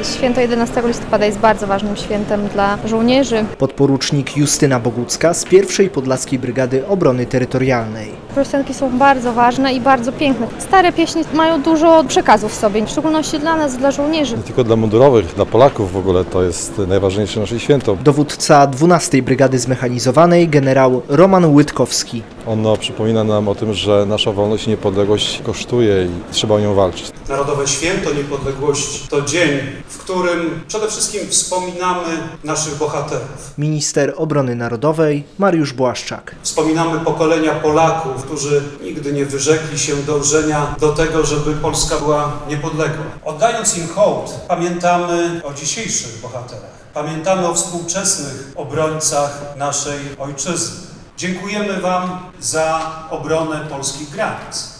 Święto 11 listopada jest bardzo ważnym świętem dla żołnierzy. Podporucznik Justyna Bogucka z 1. Podlaskiej Brygady Obrony Terytorialnej. Piosenki są bardzo ważne i bardzo piękne. Stare pieśni mają dużo przekazów w sobie, w szczególności dla nas, dla żołnierzy. Nie tylko dla mundurowych, dla Polaków w ogóle to jest najważniejsze nasze święto. Dowódca 12. Brygady Zmechanizowanej generał Roman Łydkowski. Ono przypomina nam o tym, że nasza wolność i niepodległość kosztuje i trzeba o nią walczyć. Narodowe Święto Niepodległości to dzień, w którym przede wszystkim wspominamy naszych bohaterów. Minister Obrony Narodowej Mariusz Błaszczak. Wspominamy pokolenia Polaków, którzy nigdy nie wyrzekli się dążenia do tego, żeby Polska była niepodległa. Oddając im hołd, pamiętamy o dzisiejszych bohaterach. Pamiętamy o współczesnych obrońcach naszej ojczyzny. Dziękujemy Wam za obronę polskich granic.